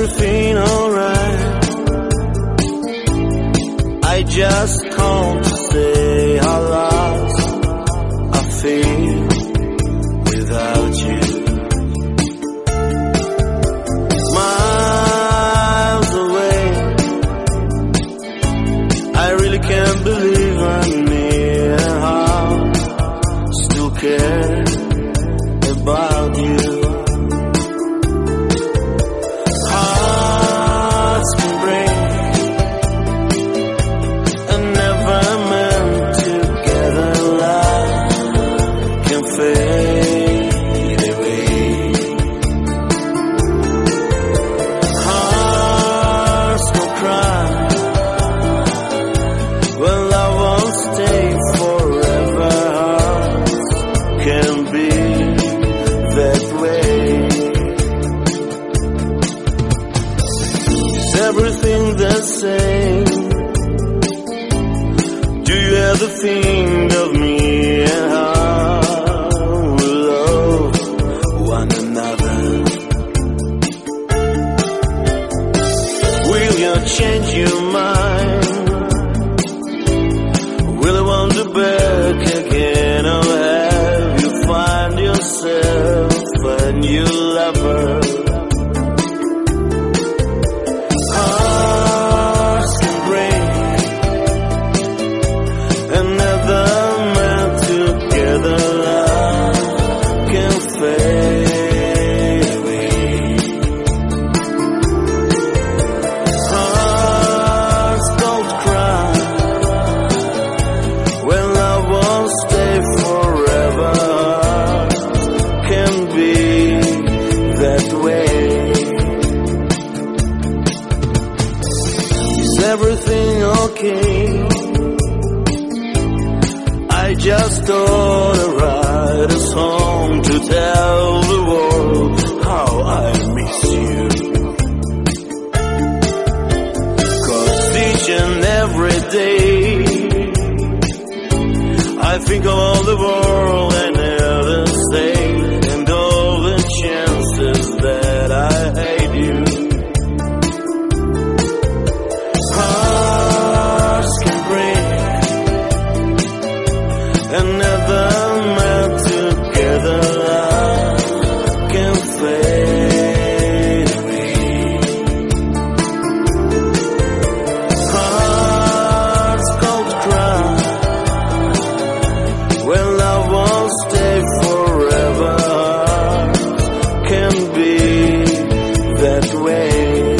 everything alright? I just called to say how lost I feel without you. Miles away, I really can't believe I'm near. How still care about you. Hearts can break and never meant together. Love can fade away. Hearts will cry when love won't stay forever. Hearts can be that way. Is everything the same? Do you ever think of me and how we love one another? Will you change your mind? Will you wander back again, or have you find yourself a new lover? Hearts can break and never meant together. Love can fade away. Hearts don't cry when love won't stay forever. Hearts can be that way. Is everything okay? I just thought I'd write a song to tell the world how I miss you. 'Cause each and every day I think of all the world I never stay, and all the chances that I hate you. Hearts can break and never meant together. Love can fade away. Hearts don't cry when love won't stay forever. Hearts can be that way.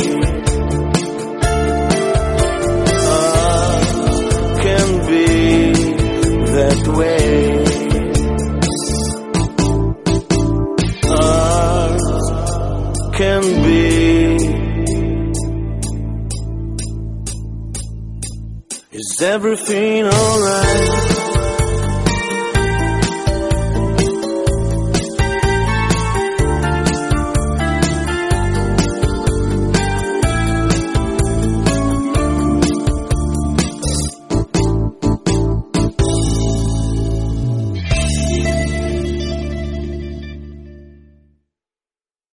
Hearts can be that way. Hearts can be. Is everything alright?